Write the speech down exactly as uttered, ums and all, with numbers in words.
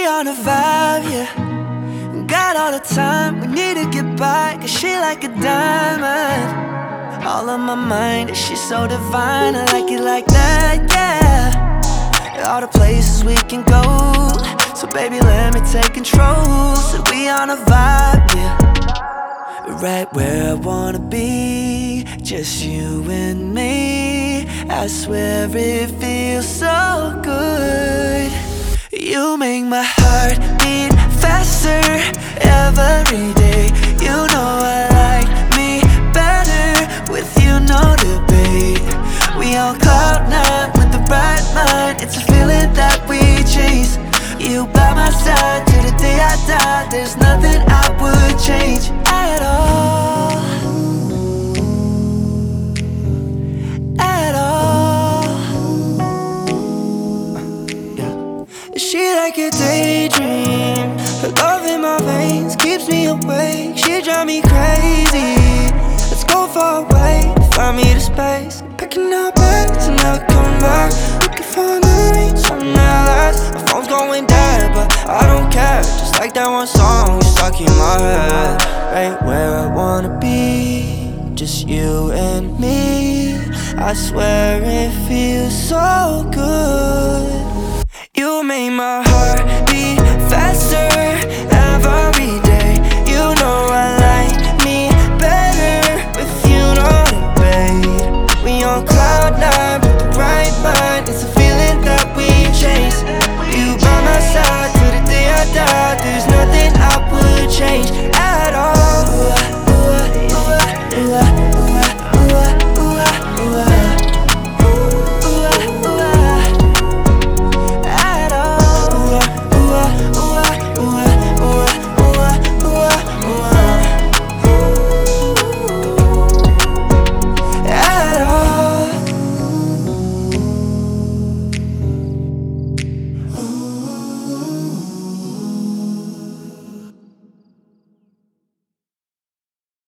We on a vibe, yeah. Got all the time, we need to get by, cause she like a diamond. All on my mind, she's so divine, I like it like that, yeah. All the places we can go, so baby let me take control. So we on a vibe, yeah. Right where I wanna be, just you and me. I swear it feels so good. You make my heart beat faster every day. You know I like me better with you, no debate. We on cloud nine with the right mind. It's a feeling that we chase. You by my side till the day I die. There's nothing I would change at all, at all. Yeah. She like a daydream. Her love in my veins keeps me awake. She drive me crazy. Let's go far away, find me the space. Picking up bags and never coming back. Looking for a memory, something that lasts. My phone's going dead, but I don't care. Just like that one song stuck in my head. Right where I wanna be, just you and me. I swear it feels so good.